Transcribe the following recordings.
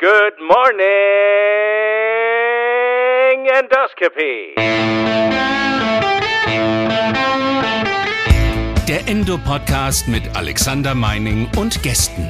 Good morning, Endoscopy. Der Endo-Podcast mit Alexander Meining und Gästen.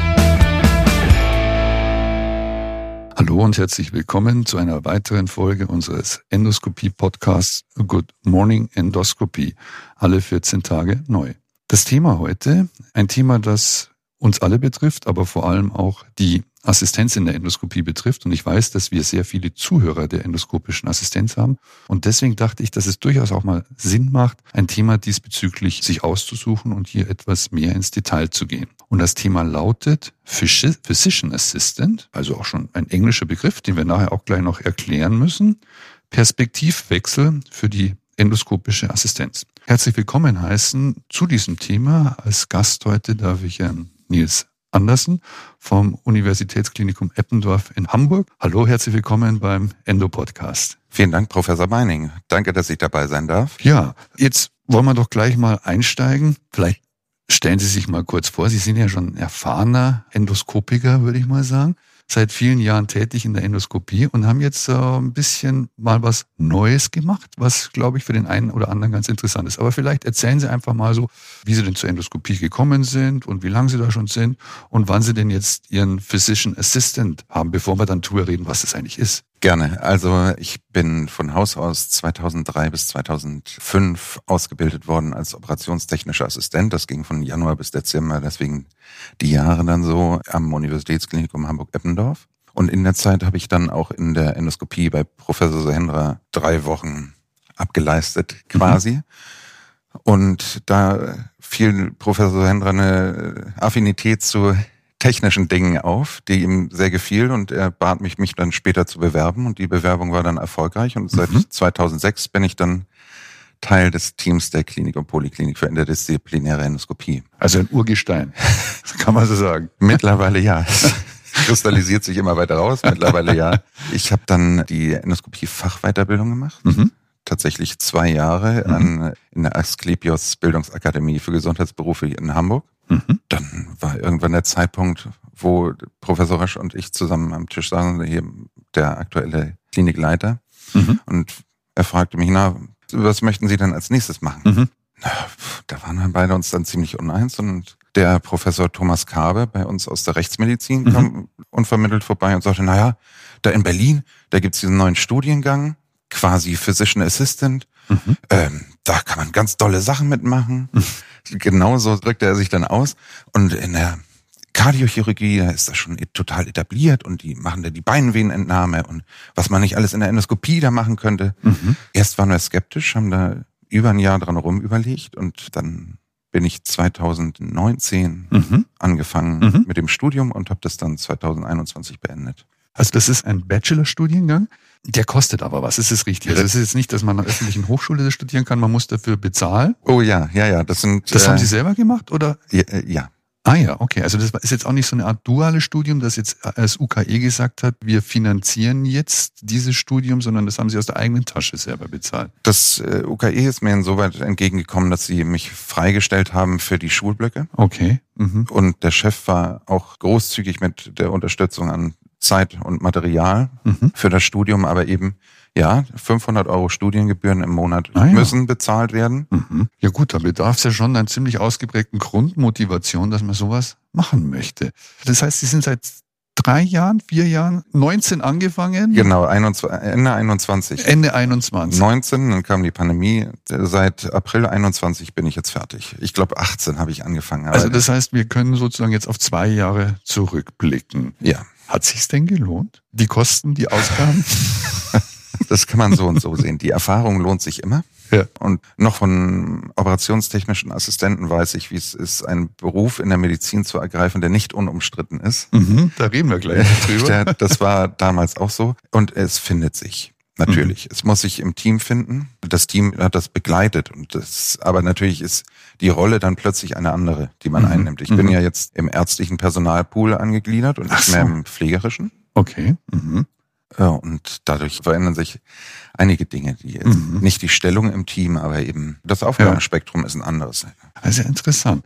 Hallo und herzlich willkommen zu einer weiteren Folge unseres Endoskopie-Podcasts Good Morning Endoscopy. Alle 14 Tage neu. Das Thema heute, ein Thema, das uns alle betrifft, aber vor allem auch die Assistenz in der Endoskopie betrifft. Und ich weiß, dass wir sehr viele Zuhörer der endoskopischen Assistenz haben. Und deswegen dachte ich, dass es durchaus auch mal Sinn macht, ein Thema diesbezüglich sich auszusuchen und hier etwas mehr ins Detail zu gehen. Und das Thema lautet Physician Assistant, also auch schon ein englischer Begriff, den wir nachher auch gleich noch erklären müssen. Perspektivwechsel für die endoskopische Assistenz. Herzlich willkommen heißen zu diesem Thema. Als Gast heute darf ich Herrn Nils Andersen vom Universitätsklinikum Eppendorf in Hamburg. Hallo, herzlich willkommen beim Endo-Podcast. Vielen Dank, Professor Meining. Danke, dass ich dabei sein darf. Ja, jetzt wollen wir doch gleich mal einsteigen. Vielleicht stellen Sie sich mal kurz vor. Sie sind ja schon ein erfahrener Endoskopiker, würde ich mal sagen. Seit vielen Jahren tätig in der Endoskopie und haben jetzt ein bisschen mal was Neues gemacht, was, glaube ich, für den einen oder anderen ganz interessant ist. Aber vielleicht erzählen Sie einfach mal so, wie Sie denn zur Endoskopie gekommen sind und wie lange Sie da schon sind und wann Sie denn jetzt Ihren Physician Assistant haben, bevor wir dann drüber reden, was das eigentlich ist. Gerne. Also ich bin von Haus aus 2003 bis 2005 ausgebildet worden als operationstechnischer Assistent. Das ging von Januar bis Dezember, deswegen die Jahre dann so am Universitätsklinikum Hamburg-Eppendorf. Und in der Zeit habe ich dann auch in der Endoskopie bei Professor Sahendra 3 Wochen abgeleistet quasi. Und da fiel Professor Sahendra eine Affinität zu technischen Dingen auf, die ihm sehr gefiel, und er bat mich dann später zu bewerben, und die Bewerbung war dann erfolgreich, und seit 2006 bin ich dann Teil des Teams der Klinik und Poliklinik für interdisziplinäre Endoskopie. Also ein Urgestein, kann man so sagen. Mittlerweile ja. Kristallisiert sich immer weiter raus, mittlerweile ja. Ich habe dann die Endoskopie-Fachweiterbildung gemacht. Tatsächlich 2 Jahre in der Asklepios Bildungsakademie für Gesundheitsberufe in Hamburg. Dann war irgendwann der Zeitpunkt, wo Professor Rösch und ich zusammen am Tisch saßen, hier der aktuelle Klinikleiter. Und er fragte mich, was möchten Sie denn als nächstes machen? Da waren wir beide uns dann ziemlich uneins, und der Professor Thomas Kabe bei uns aus der Rechtsmedizin kam unvermittelt vorbei und sagte, da in Berlin, da gibt's diesen neuen Studiengang, quasi Physician Assistant. Da kann man ganz tolle Sachen mitmachen. Genauso drückte er sich dann aus. Und in der Kardiochirurgie, da ist das schon total etabliert, und die machen da die Beinvenenentnahme und was man nicht alles in der Endoskopie da machen könnte. Erst waren wir skeptisch, haben da über ein Jahr dran rumüberlegt, und dann bin ich 2019 angefangen mit dem Studium und habe das dann 2021 beendet. Also das ist ein Bachelorstudiengang, der kostet aber was, ist es richtig? Also es ist jetzt nicht, dass man an der öffentlichen Hochschule das studieren kann, man muss dafür bezahlen. Oh ja, das haben Sie selber gemacht, oder? Ja. Ah ja, okay. Also das ist jetzt auch nicht so eine Art duales Studium, das jetzt als UKE gesagt hat, wir finanzieren jetzt dieses Studium, sondern das haben Sie aus der eigenen Tasche selber bezahlt. Das UKE ist mir insoweit entgegengekommen, dass sie mich freigestellt haben für die Schulblöcke. Okay. Und der Chef war auch großzügig mit der Unterstützung an Zeit und Material für das Studium, aber eben, 500 € Studiengebühren im Monat müssen bezahlt werden. Ja gut, da bedarf es ja schon einer ziemlich ausgeprägten Grundmotivation, dass man sowas machen möchte. Das heißt, Sie sind seit 3 Jahren, 4 Jahren, 19 angefangen? Genau, Ende 21. Ende 21. 19, dann kam die Pandemie. Seit April 21 bin ich jetzt fertig. Ich glaube 18 habe ich angefangen. Also das heißt, wir können sozusagen jetzt auf 2 Jahre zurückblicken. Ja. Hat sich's denn gelohnt? Die Kosten, die Ausgaben? Das kann man so und so sehen. Die Erfahrung lohnt sich immer. Ja. Und noch von operationstechnischen Assistenten weiß ich, wie es ist, einen Beruf in der Medizin zu ergreifen, der nicht unumstritten ist. Da reden wir gleich drüber. Das war damals auch so. Und es findet sich. Natürlich. Es muss sich im Team finden. Das Team hat das begleitet, aber natürlich ist die Rolle dann plötzlich eine andere, die man einnimmt. Ich bin ja jetzt im ärztlichen Personalpool angegliedert und nicht mehr im pflegerischen. Okay. Ja, und dadurch verändern sich einige Dinge, die jetzt nicht die Stellung im Team, aber eben das Aufgabenspektrum ist ein anderes. Also interessant.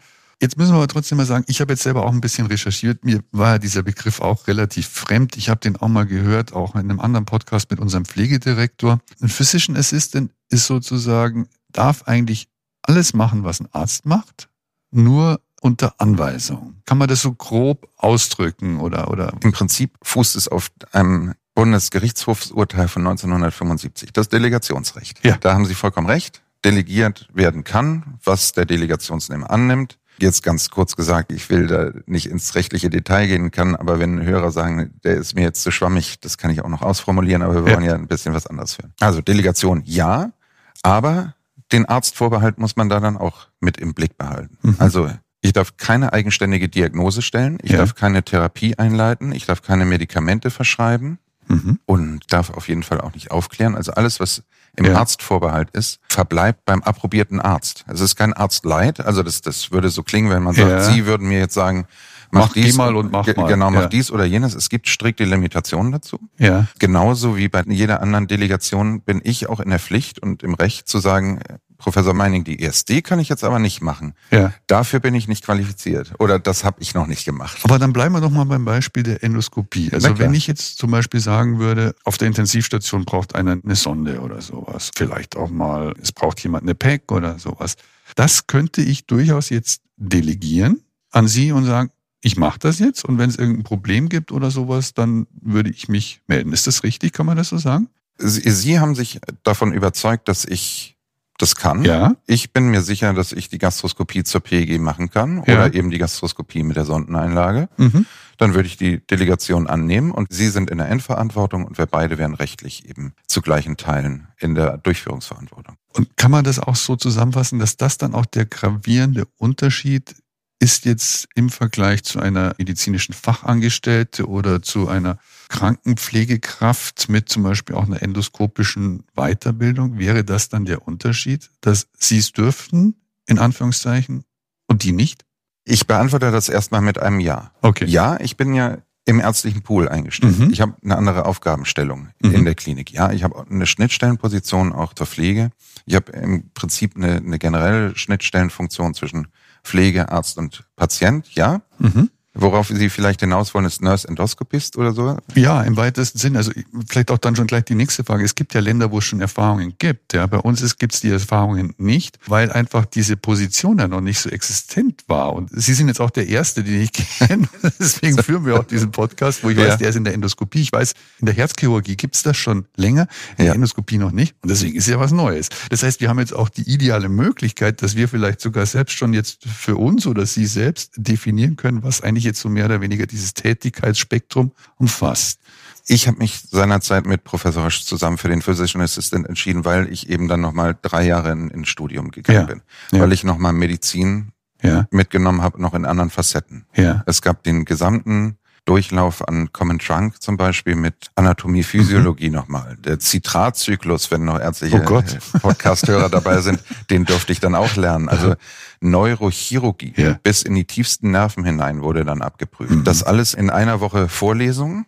Jetzt müssen wir aber trotzdem mal sagen, ich habe jetzt selber auch ein bisschen recherchiert. Mir war dieser Begriff auch relativ fremd. Ich habe den auch mal gehört, auch in einem anderen Podcast mit unserem Pflegedirektor. Ein Physician Assistant ist sozusagen, darf eigentlich alles machen, was ein Arzt macht, nur unter Anweisung. Kann man das so grob ausdrücken oder? Im Prinzip fußt es auf einem Bundesgerichtshofsurteil von 1975, das Delegationsrecht. Ja. Da haben Sie vollkommen recht. Delegiert werden kann, was der Delegationsnehmer annimmt. Jetzt ganz kurz gesagt, ich will da nicht ins rechtliche Detail gehen kann, aber wenn Hörer sagen, der ist mir jetzt zu schwammig, das kann ich auch noch ausformulieren, aber wir wollen ja ein bisschen was anderes hören. Also Delegation ja, aber den Arztvorbehalt muss man da dann auch mit im Blick behalten. Also ich darf keine eigenständige Diagnose stellen, ich darf keine Therapie einleiten, ich darf keine Medikamente verschreiben und darf auf jeden Fall auch nicht aufklären. Also alles, was im Arztvorbehalt ist, verbleibt beim approbierten Arzt. Es ist kein Arztleit, also das würde so klingen, wenn man sagt, Sie würden mir jetzt sagen, mach dies mal und mach mal. Genau, mach dies oder jenes. Es gibt strikte Limitationen dazu. Ja. Genauso wie bei jeder anderen Delegation bin ich auch in der Pflicht und im Recht zu sagen, Professor Meining, die ESD kann ich jetzt aber nicht machen. Ja. Dafür bin ich nicht qualifiziert oder das habe ich noch nicht gemacht. Aber dann bleiben wir doch mal beim Beispiel der Endoskopie. Also wenn ich jetzt zum Beispiel sagen würde, auf der Intensivstation braucht einer eine Sonde oder sowas. Vielleicht auch mal, es braucht jemand eine PEC oder sowas. Das könnte ich durchaus jetzt delegieren an Sie und sagen, ich mache das jetzt und wenn es irgendein Problem gibt oder sowas, dann würde ich mich melden. Ist das richtig? Kann man das so sagen? Sie haben sich davon überzeugt, dass ich das kann. Ja. Ich bin mir sicher, dass ich die Gastroskopie zur PEG machen kann oder eben die Gastroskopie mit der Sondeneinlage. Dann würde ich die Delegation annehmen und Sie sind in der Endverantwortung und wir beide wären rechtlich eben zu gleichen Teilen in der Durchführungsverantwortung. Und kann man das auch so zusammenfassen, dass das dann auch der gravierende Unterschied ist jetzt im Vergleich zu einer medizinischen Fachangestellte oder zu einer Krankenpflegekraft mit zum Beispiel auch einer endoskopischen Weiterbildung? Wäre das dann der Unterschied, dass Sie es dürften, in Anführungszeichen, und die nicht? Ich beantworte das erstmal mit einem Ja. Okay. Ja, ich bin ja im ärztlichen Pool eingestellt. Ich habe eine andere Aufgabenstellung in der Klinik. Ja, ich habe eine Schnittstellenposition auch zur Pflege. Ich habe im Prinzip eine generelle Schnittstellenfunktion zwischen Pflege, Arzt und Patient, ja. Worauf Sie vielleicht hinaus wollen, ist Nurse Endoscopist oder so? Ja, im weitesten Sinn. Also vielleicht auch dann schon gleich die nächste Frage. Es gibt ja Länder, wo es schon Erfahrungen gibt. Ja, bei uns gibt es die Erfahrungen nicht, weil einfach diese Position ja noch nicht so existent war. Und Sie sind jetzt auch der Erste, den ich kenne. Deswegen führen wir auch diesen Podcast, wo ich weiß, der ist in der Endoskopie. Ich weiß, in der Herzchirurgie gibt es das schon länger, in der Endoskopie noch nicht. Und deswegen ist ja was Neues. Das heißt, wir haben jetzt auch die ideale Möglichkeit, dass wir vielleicht sogar selbst schon jetzt für uns oder Sie selbst definieren können, was eigentlich jetzt so mehr oder weniger dieses Tätigkeitsspektrum umfasst. Ich habe mich seinerzeit mit Professor Rösch zusammen für den Physician Assistant entschieden, weil ich eben dann nochmal 3 Jahre ins Studium gegangen bin. Weil ich nochmal Medizin mitgenommen habe, noch in anderen Facetten. Es gab den gesamten Durchlauf an Common Trunk zum Beispiel mit Anatomie, Physiologie nochmal. Der Zitratzyklus, wenn noch ärztliche Podcast-Hörer dabei sind, den durfte ich dann auch lernen. Also Neurochirurgie bis in die tiefsten Nerven hinein wurde dann abgeprüft. Das alles in einer Woche Vorlesungen.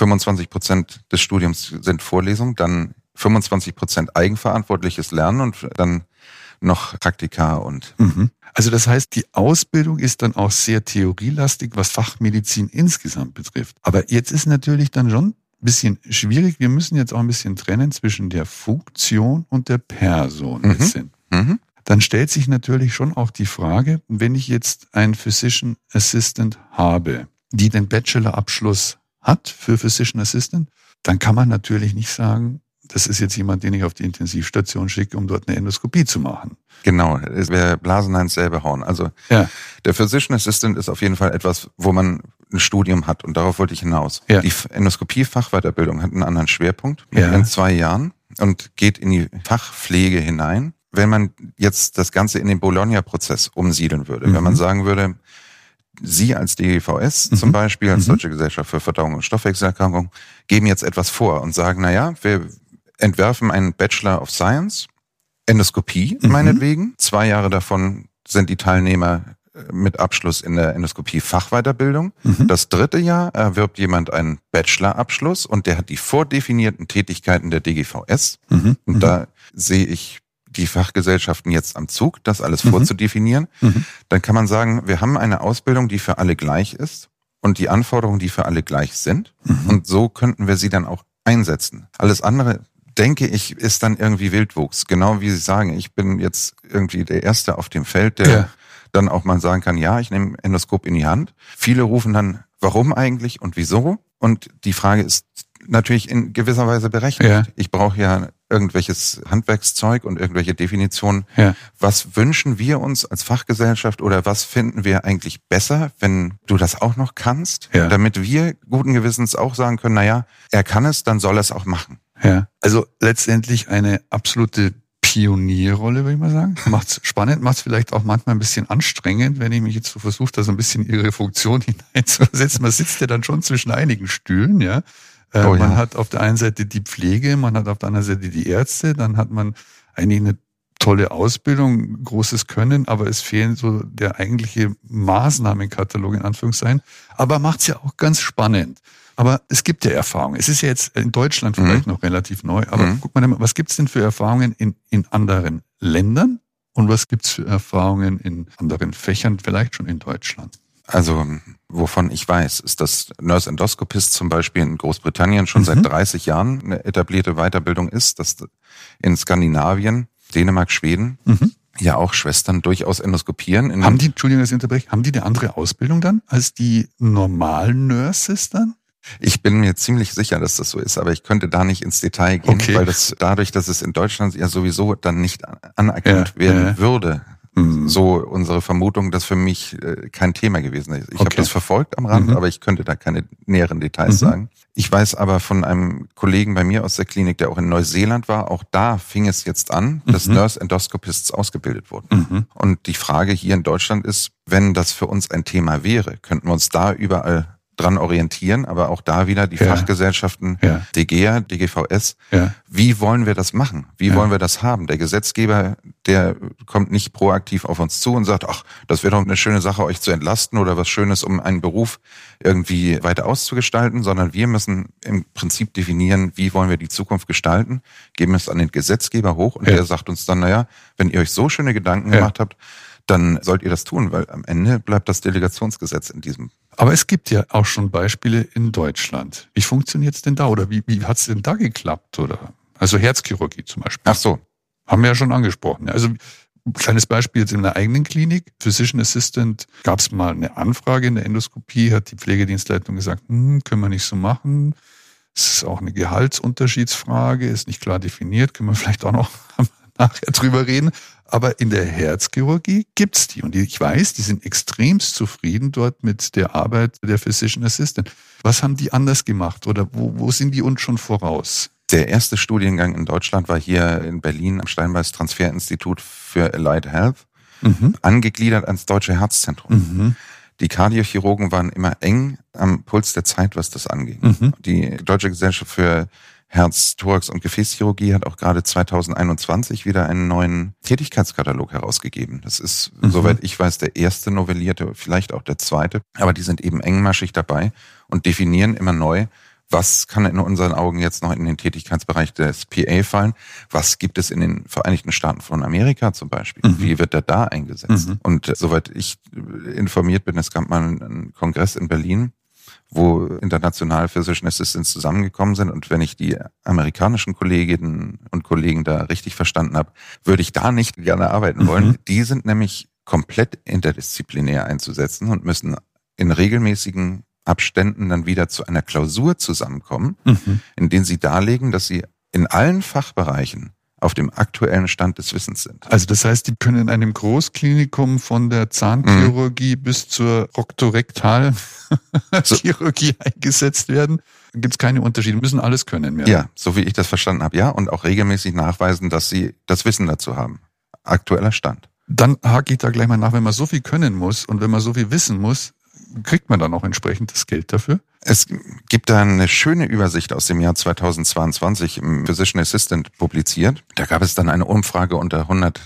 25% des Studiums sind Vorlesungen, dann 25% eigenverantwortliches Lernen und dann noch Praktika und... Also das heißt, die Ausbildung ist dann auch sehr theorielastig, was Fachmedizin insgesamt betrifft. Aber jetzt ist natürlich dann schon ein bisschen schwierig. Wir müssen jetzt auch ein bisschen trennen zwischen der Funktion und der Person. Dann stellt sich natürlich schon auch die Frage, wenn ich jetzt einen Physician Assistant habe, die den Bachelorabschluss hat für Physician Assistant, dann kann man natürlich nicht sagen, das ist jetzt jemand, den ich auf die Intensivstation schicke, um dort eine Endoskopie zu machen. Genau, es wäre Blasen ins selbe Hauen. Also der Physician Assistant ist auf jeden Fall etwas, wo man ein Studium hat und darauf wollte ich hinaus. Die Endoskopie-Fachweiterbildung hat einen anderen Schwerpunkt in 2 Jahren und geht in die Fachpflege hinein. Wenn man jetzt das Ganze in den Bologna-Prozess umsiedeln würde, wenn man sagen würde, Sie als DGVS zum Beispiel, als Deutsche Gesellschaft für Verdauung und Stoffwechselerkrankungen, geben jetzt etwas vor und sagen, wir entwerfen einen Bachelor of Science, Endoskopie meinetwegen. 2 Jahre davon sind die Teilnehmer mit Abschluss in der Endoskopie-Fachweiterbildung. Das 3. Jahr erwirbt jemand einen Bachelorabschluss und der hat die vordefinierten Tätigkeiten der DGVS. Und da sehe ich die Fachgesellschaften jetzt am Zug, das alles vorzudefinieren. Dann kann man sagen, wir haben eine Ausbildung, die für alle gleich ist und die Anforderungen, die für alle gleich sind. Und so könnten wir sie dann auch einsetzen. Alles andere, denke ich, ist dann irgendwie Wildwuchs. Genau wie Sie sagen, ich bin jetzt irgendwie der Erste auf dem Feld, der dann auch mal sagen kann, ja, ich nehme Endoskop in die Hand. Viele rufen dann, warum eigentlich und wieso? Und die Frage ist natürlich in gewisser Weise berechtigt. Ja. Ich brauche ja irgendwelches Handwerkszeug und irgendwelche Definitionen. Ja. Was wünschen wir uns als Fachgesellschaft oder was finden wir eigentlich besser, wenn du das auch noch kannst? Ja. Damit wir guten Gewissens auch sagen können, naja, er kann es, dann soll er es auch machen. Ja. Also letztendlich eine absolute Pionierrolle, würde ich mal sagen. Macht's spannend, macht's vielleicht auch manchmal ein bisschen anstrengend, wenn ich mich jetzt so versuche, da so ein bisschen ihre Funktion hineinzusetzen. Man sitzt ja dann schon zwischen einigen Stühlen, ja. Man hat auf der einen Seite die Pflege, man hat auf der anderen Seite die Ärzte, dann hat man eigentlich eine tolle Ausbildung, großes Können, aber es fehlen so der eigentliche Maßnahmenkatalog in Anführungszeichen. Aber macht's ja auch ganz spannend. Aber es gibt ja Erfahrungen. Es ist ja jetzt in Deutschland vielleicht noch relativ neu, aber guck mal, was gibt's denn für Erfahrungen in anderen Ländern und was gibt's für Erfahrungen in anderen Fächern, vielleicht schon in Deutschland? Also, wovon ich weiß, ist, dass Nurse Endoscopist zum Beispiel in Großbritannien schon seit 30 Jahren eine etablierte Weiterbildung ist, dass in Skandinavien, Dänemark, Schweden ja auch Schwestern durchaus endoskopieren. Haben die, Entschuldigung, dass ich unterbreche, haben die eine andere Ausbildung dann als die normalen Nurses dann? Ich bin mir ziemlich sicher, dass das so ist, aber ich könnte da nicht ins Detail gehen, weil das dadurch, dass es in Deutschland ja sowieso dann nicht anerkannt werden würde, so unsere Vermutung, das für mich kein Thema gewesen ist. Ich habe das verfolgt am Rand, aber ich könnte da keine näheren Details sagen. Ich weiß aber von einem Kollegen bei mir aus der Klinik, der auch in Neuseeland war, auch da fing es jetzt an, dass Nurse Endoscopists ausgebildet wurden. Und die Frage hier in Deutschland ist, wenn das für uns ein Thema wäre, könnten wir uns da überall dran orientieren, aber auch da wieder die Fachgesellschaften, DGEA, DGVS. Wie wollen wir das machen? Wie wollen wir das haben? Der Gesetzgeber, der kommt nicht proaktiv auf uns zu und sagt, ach, das wäre doch eine schöne Sache, euch zu entlasten oder was Schönes, um einen Beruf irgendwie weiter auszugestalten, sondern wir müssen im Prinzip definieren, wie wollen wir die Zukunft gestalten, geben es an den Gesetzgeber hoch und der sagt uns dann, naja, wenn ihr euch so schöne Gedanken gemacht habt, dann sollt ihr das tun, weil am Ende bleibt das Delegationsgesetz in diesem. Aber es gibt ja auch schon Beispiele in Deutschland. Wie funktioniert's denn da oder wie hat's denn da geklappt oder? Also Herzchirurgie zum Beispiel. Ach so. Haben wir ja schon angesprochen. Also ein kleines Beispiel jetzt in der eigenen Klinik. Physician Assistant, gab's mal eine Anfrage in der Endoskopie, hat die Pflegedienstleitung gesagt, können wir nicht so machen. Es ist auch eine Gehaltsunterschiedsfrage, ist nicht klar definiert, können wir vielleicht auch noch nachher drüber reden. Aber in der Herzchirurgie gibt's die. Und ich weiß, die sind extremst zufrieden dort mit der Arbeit der Physician Assistant. Was haben die anders gemacht oder wo sind die uns schon voraus? Der erste Studiengang in Deutschland war hier in Berlin am Steinbeis Transferinstitut für Allied Health, angegliedert ans Deutsche Herzzentrum. Die Kardiochirurgen waren immer eng am Puls der Zeit, was das anging. Die Deutsche Gesellschaft für Herz-, Thorax- und Gefäßchirurgie hat auch gerade 2021 wieder einen neuen Tätigkeitskatalog herausgegeben. Das ist, soweit ich weiß, der erste novellierte, vielleicht auch der zweite. Aber die sind eben engmaschig dabei und definieren immer neu, was kann in unseren Augen jetzt noch in den Tätigkeitsbereich des PA fallen? Was gibt es in den Vereinigten Staaten von Amerika zum Beispiel? Wie wird der da eingesetzt? Und soweit ich informiert bin, es gab mal einen Kongress in Berlin, wo international Physician Assistants zusammengekommen sind. Und wenn ich die amerikanischen Kolleginnen und Kollegen da richtig verstanden habe, würde ich da nicht gerne arbeiten wollen. Die sind nämlich komplett interdisziplinär einzusetzen und müssen in regelmäßigen Abständen dann wieder zu einer Klausur zusammenkommen, in denen sie darlegen, dass sie in allen Fachbereichen auf dem aktuellen Stand des Wissens sind. Also das heißt, die können in einem Großklinikum von der Zahnchirurgie bis zur Rektorektalchirurgie eingesetzt werden. Da gibt es keine Unterschiede, müssen alles können mehr. Ja, so wie ich das verstanden habe, ja. Und auch regelmäßig nachweisen, dass sie das Wissen dazu haben. Aktueller Stand. Dann hake ich da gleich mal nach, wenn man so viel können muss und wenn man so viel wissen muss, kriegt man dann auch entsprechend das Geld dafür? Es gibt da eine schöne Übersicht aus dem Jahr 2022 im Physician Assistant publiziert. Da gab es dann eine Umfrage unter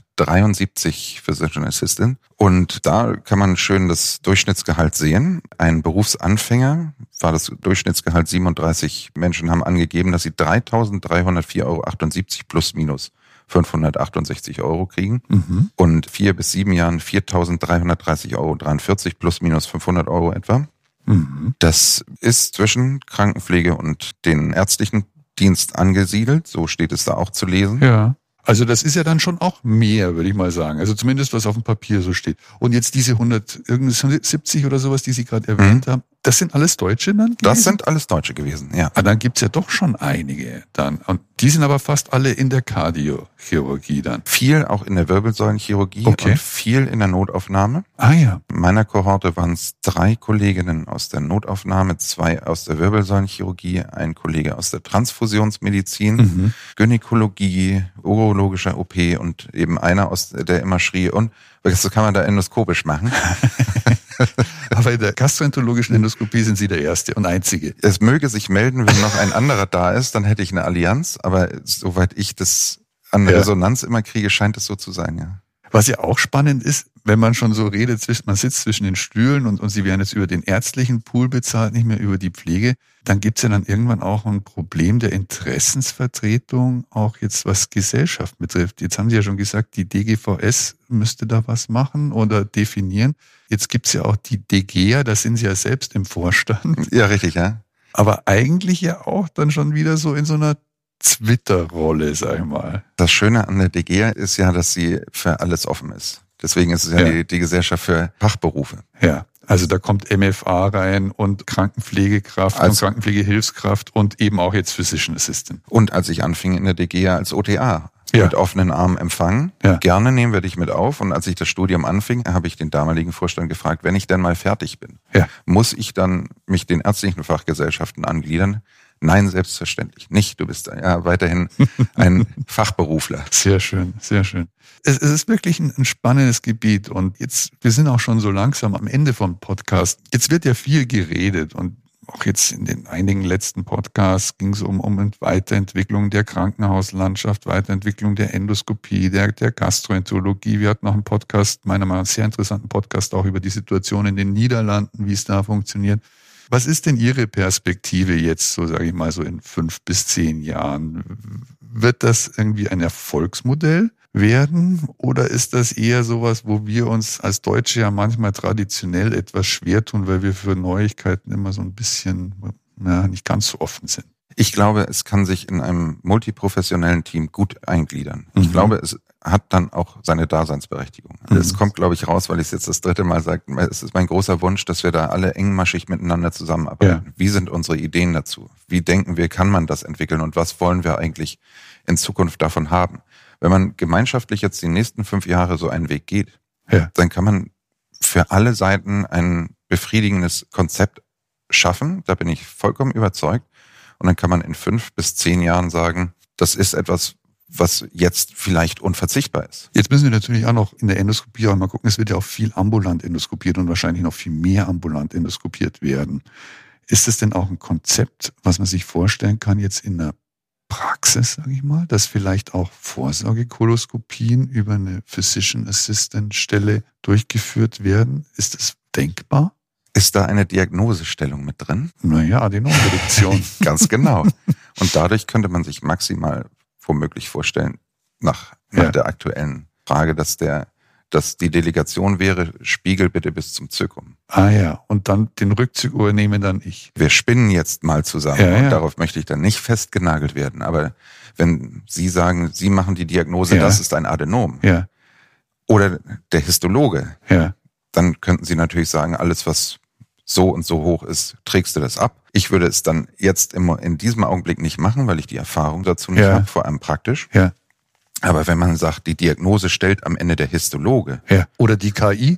173 Physician Assistant. Und da kann man schön das Durchschnittsgehalt sehen. Ein Berufsanfänger war das Durchschnittsgehalt 37 Menschen haben angegeben, dass sie 3.304,78 € plus minus 568 € kriegen und 4 bis 7 Jahren 4.330,43 € plus minus 500 € etwa. Das ist zwischen Krankenpflege und den ärztlichen Dienst angesiedelt, so steht es da auch zu lesen. Ja. Also das ist ja dann schon auch mehr, würde ich mal sagen. Also zumindest was auf dem Papier so steht. Und jetzt diese 170 oder sowas, die Sie gerade erwähnt haben, das sind alles Deutsche dann gewesen? Das sind alles Deutsche gewesen, ja. Ah, dann gibt's ja doch schon einige dann. Und die sind aber fast alle in der Kardiochirurgie dann. Viel auch in der Wirbelsäulenchirurgie und viel in der Notaufnahme. Ah ja. In meiner Kohorte waren es 3 Kolleginnen aus der Notaufnahme, 2 aus der Wirbelsäulenchirurgie, ein Kollege aus der Transfusionsmedizin, Gynäkologie, urologischer OP und eben einer der immer schrie, und das kann man da endoskopisch machen. Aber in der gastroenterologischen Endoskopie sind Sie der Erste und Einzige. Es möge sich melden, wenn noch ein anderer da ist, dann hätte ich eine Allianz, aber soweit ich das an Resonanz immer kriege, scheint es so zu sein, ja. Was ja auch spannend ist, wenn man schon so redet, man sitzt zwischen den Stühlen und Sie werden jetzt über den ärztlichen Pool bezahlt, nicht mehr über die Pflege, dann gibt's ja dann irgendwann auch ein Problem der Interessensvertretung, auch jetzt was Gesellschaft betrifft. Jetzt haben Sie ja schon gesagt, die DGVS müsste da was machen oder definieren. Jetzt gibt's ja auch die DGEA, da sind Sie ja selbst im Vorstand. Ja, richtig, ja. Aber eigentlich ja auch dann schon wieder so in so einer Twitter-Rolle, sag ich mal. Das Schöne an der DGEA ist ja, dass sie für alles offen ist. Deswegen ist es ja die Gesellschaft für Fachberufe. Ja, also da kommt MFA rein und Krankenpflegekraft und Krankenpflegehilfskraft und eben auch jetzt Physician Assistant. Und als ich anfing in der DGEA als OTA, mit offenen Armen empfangen, gerne nehmen wir dich mit auf. Und als ich das Studium anfing, habe ich den damaligen Vorstand gefragt, wenn ich denn mal fertig bin, muss ich dann mich den ärztlichen Fachgesellschaften angliedern? Nein, selbstverständlich nicht. Du bist ja weiterhin ein Fachberufler. Sehr schön, sehr schön. Es ist wirklich ein spannendes Gebiet und jetzt, wir sind auch schon so langsam am Ende vom Podcast. Jetzt wird ja viel geredet und auch jetzt in den einigen letzten Podcasts ging es um Weiterentwicklung der Krankenhauslandschaft, Weiterentwicklung der Endoskopie, der Gastroenterologie. Wir hatten noch einen Podcast, meiner Meinung nach sehr interessanten Podcast auch über die Situation in den Niederlanden, wie es da funktioniert. Was ist denn Ihre Perspektive jetzt, so sage ich mal, so in 5 bis 10 Jahren? Wird das irgendwie ein Erfolgsmodell werden oder ist das eher sowas, wo wir uns als Deutsche ja manchmal traditionell etwas schwer tun, weil wir für Neuigkeiten immer so ein bisschen nicht ganz so offen sind? Ich glaube, es kann sich in einem multiprofessionellen Team gut eingliedern. Ich glaube, es hat dann auch seine Daseinsberechtigung. Es kommt, glaube ich, raus, weil ich es jetzt das 3. Mal sage, es ist mein großer Wunsch, dass wir da alle engmaschig miteinander zusammenarbeiten. Ja. Wie sind unsere Ideen dazu? Wie denken wir, kann man das entwickeln und was wollen wir eigentlich in Zukunft davon haben? Wenn man gemeinschaftlich jetzt die nächsten 5 Jahre so einen Weg geht, dann kann man für alle Seiten ein befriedigendes Konzept schaffen. Da bin ich vollkommen überzeugt. Und dann kann man in 5 bis 10 Jahren sagen, das ist etwas, was jetzt vielleicht unverzichtbar ist. Jetzt müssen wir natürlich auch noch in der Endoskopie auch mal gucken, es wird ja auch viel ambulant endoskopiert und wahrscheinlich noch viel mehr ambulant endoskopiert werden. Ist es denn auch ein Konzept, was man sich vorstellen kann jetzt in der Praxis, sage ich mal, dass vielleicht auch Vorsorgekoloskopien über eine Physician Assistant Stelle durchgeführt werden? Ist das denkbar? Ist da eine Diagnosestellung mit drin? Naja, Adenomreduktion. Ganz genau. Und dadurch könnte man sich maximal womöglich vorstellen, nach der aktuellen Frage, dass die Delegation wäre, Spiegel bitte bis zum Zirkum. Ah ja, und dann den Rückzug übernehme dann ich. Wir spinnen jetzt mal zusammen und darauf möchte ich dann nicht festgenagelt werden. Aber wenn Sie sagen, Sie machen die Diagnose, das ist ein Adenom. Ja. Oder der Histologe. Ja. Dann könnten Sie natürlich sagen, alles, was so und so hoch ist, trägst du das ab. Ich würde es dann jetzt in diesem Augenblick nicht machen, weil ich die Erfahrung dazu nicht habe, vor allem praktisch. Ja. Aber wenn man sagt, die Diagnose stellt am Ende der Histologe. Ja. Oder die KI.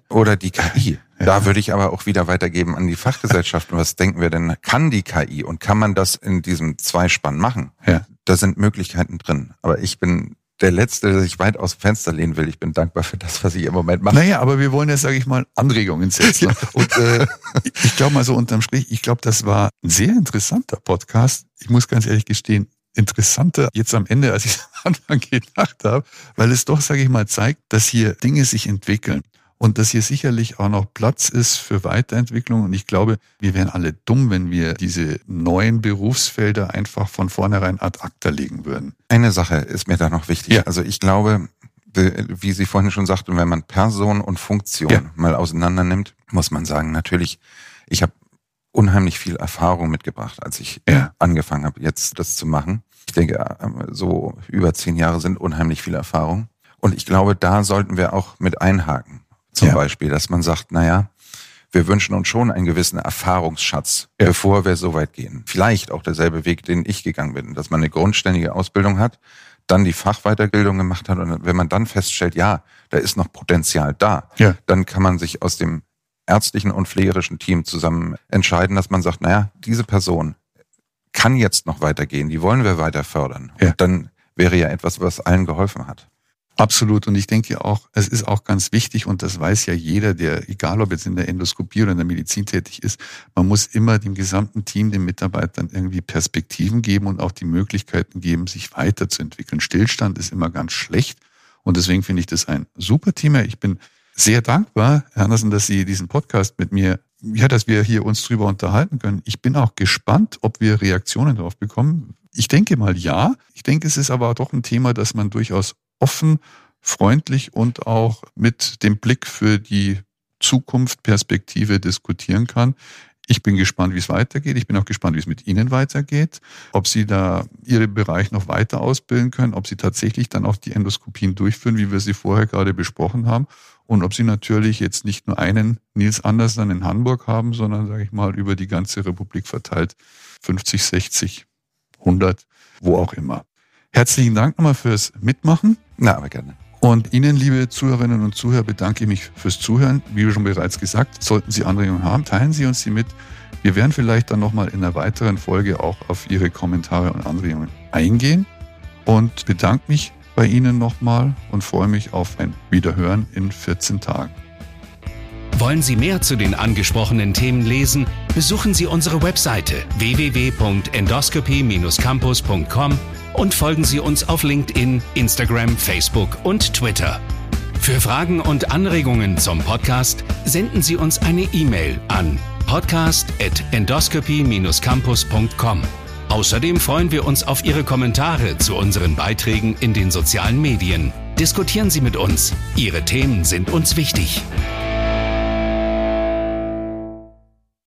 Da würde ich aber auch wieder weitergeben an die Fachgesellschaften. Was denken wir denn, kann die KI und kann man das in diesem Zweispann machen? Ja. Da sind Möglichkeiten drin. Aber ich bin der Letzte, der sich weit aus dem Fenster lehnen will. Ich bin dankbar für das, was ich im Moment mache. Naja, aber wir wollen ja, sage ich mal, Anregungen setzen. Ja. Und ich glaube mal so unterm Strich, ich glaube, das war ein sehr interessanter Podcast. Ich muss ganz ehrlich gestehen, interessanter jetzt am Ende, als ich am Anfang gedacht habe, weil es doch, sage ich mal, zeigt, dass hier Dinge sich entwickeln. und dass hier sicherlich auch noch Platz ist für Weiterentwicklung. Und ich glaube, wir wären alle dumm, wenn wir diese neuen Berufsfelder einfach von vornherein ad acta legen würden. Eine Sache ist mir da noch wichtig. Ja. Also ich glaube, wie Sie vorhin schon sagten, wenn man Person und Funktion mal auseinander nimmt, muss man sagen, natürlich, ich habe unheimlich viel Erfahrung mitgebracht, als ich angefangen habe, jetzt das zu machen. Ich denke, so über 10 Jahre sind unheimlich viel Erfahrung. Und ich glaube, da sollten wir auch mit einhaken. Zum Beispiel, dass man sagt, naja, wir wünschen uns schon einen gewissen Erfahrungsschatz, bevor wir so weit gehen. Vielleicht auch derselbe Weg, den ich gegangen bin, dass man eine grundständige Ausbildung hat, dann die Fachweiterbildung gemacht hat und wenn man dann feststellt, ja, da ist noch Potenzial da, dann kann man sich aus dem ärztlichen und pflegerischen Team zusammen entscheiden, dass man sagt, naja, diese Person kann jetzt noch weitergehen, die wollen wir weiter fördern. Und dann wäre ja etwas, was allen geholfen hat. Absolut. Und ich denke auch, es ist auch ganz wichtig, und das weiß ja jeder, der, egal ob jetzt in der Endoskopie oder in der Medizin tätig ist, man muss immer dem gesamten Team, den Mitarbeitern irgendwie Perspektiven geben und auch die Möglichkeiten geben, sich weiterzuentwickeln. Stillstand ist immer ganz schlecht. Und deswegen finde ich das ein super Thema. Ich bin sehr dankbar, Herr Andersen, dass Sie diesen Podcast mit mir, dass wir hier uns drüber unterhalten können. Ich bin auch gespannt, ob wir Reaktionen darauf bekommen. Ich denke mal ja. Ich denke, es ist aber auch doch ein Thema, das man durchaus offen, freundlich und auch mit dem Blick für die Zukunft, Perspektive diskutieren kann. Ich bin gespannt, wie es weitergeht. Ich bin auch gespannt, wie es mit Ihnen weitergeht. Ob Sie da Ihren Bereich noch weiter ausbilden können, ob Sie tatsächlich dann auch die Endoskopien durchführen, wie wir sie vorher gerade besprochen haben. Und ob Sie natürlich jetzt nicht nur einen Nils Andersen in Hamburg haben, sondern, sage ich mal, über die ganze Republik verteilt, 50, 60, 100, wo auch immer. Herzlichen Dank nochmal fürs Mitmachen. Na, aber gerne. Und Ihnen, liebe Zuhörerinnen und Zuhörer, bedanke ich mich fürs Zuhören. Wie schon bereits gesagt, sollten Sie Anregungen haben, teilen Sie uns die mit. Wir werden vielleicht dann nochmal in einer weiteren Folge auch auf Ihre Kommentare und Anregungen eingehen. Und bedanke mich bei Ihnen nochmal und freue mich auf ein Wiederhören in 14 Tagen. Wollen Sie mehr zu den angesprochenen Themen lesen? Besuchen Sie unsere Webseite www.endoscopy-campus.com und folgen Sie uns auf LinkedIn, Instagram, Facebook und Twitter. Für Fragen und Anregungen zum Podcast senden Sie uns eine E-Mail an podcast@endoscopy-campus.com. Außerdem freuen wir uns auf Ihre Kommentare zu unseren Beiträgen in den sozialen Medien. Diskutieren Sie mit uns. Ihre Themen sind uns wichtig.